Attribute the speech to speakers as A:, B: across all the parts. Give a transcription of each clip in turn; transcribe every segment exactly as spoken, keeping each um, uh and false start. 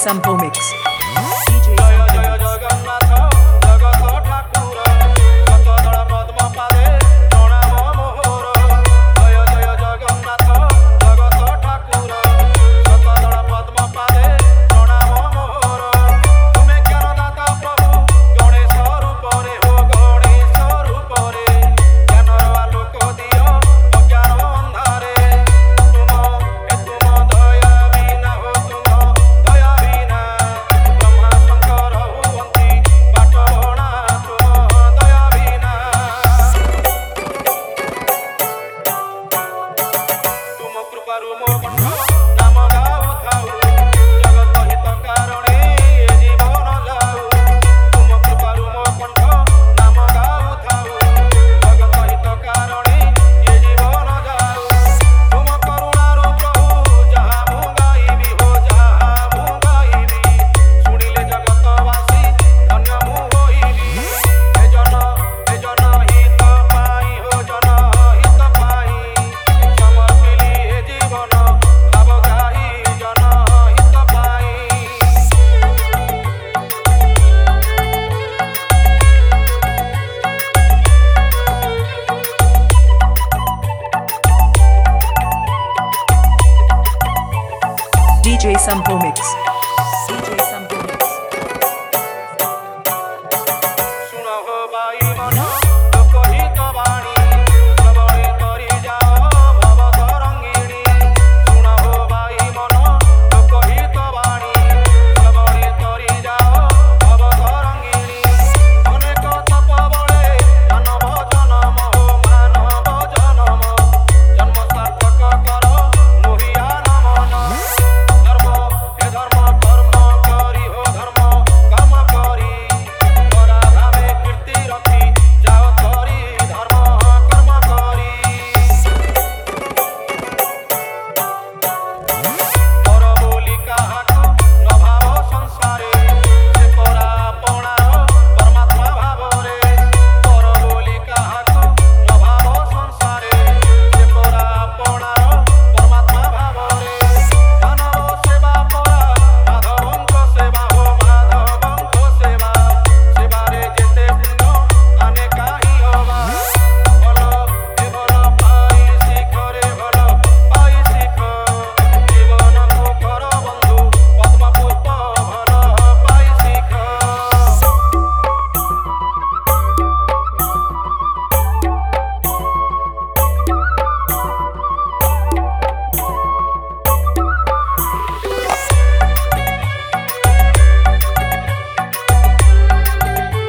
A: Sampo Mix. D J Sampo Mix. D J Sampo Mix.
B: सुनो हो by मन लोक हित बाणी सबळे करी जाओ भव तरंगिणी सुनो हो बाई मन लोक हित बाणी सबळे करी जाओ भव तरंगिणी अनेक तप बळे मानव जन्म हो मानव जन्म जन्म सार्थक कर मोहिया नमन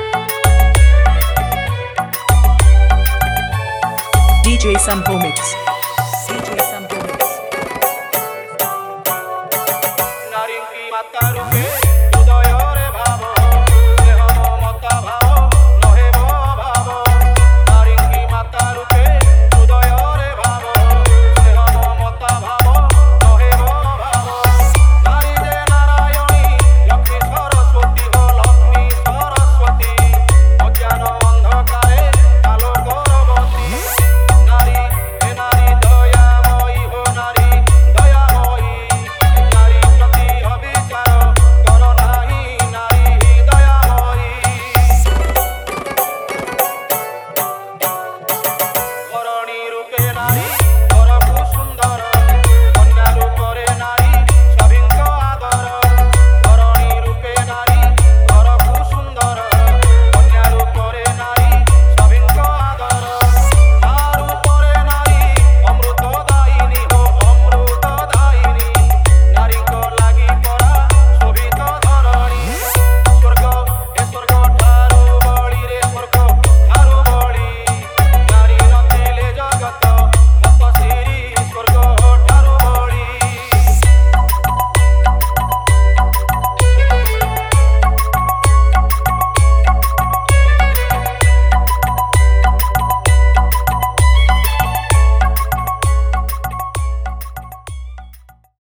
A: D J Sampo Mix.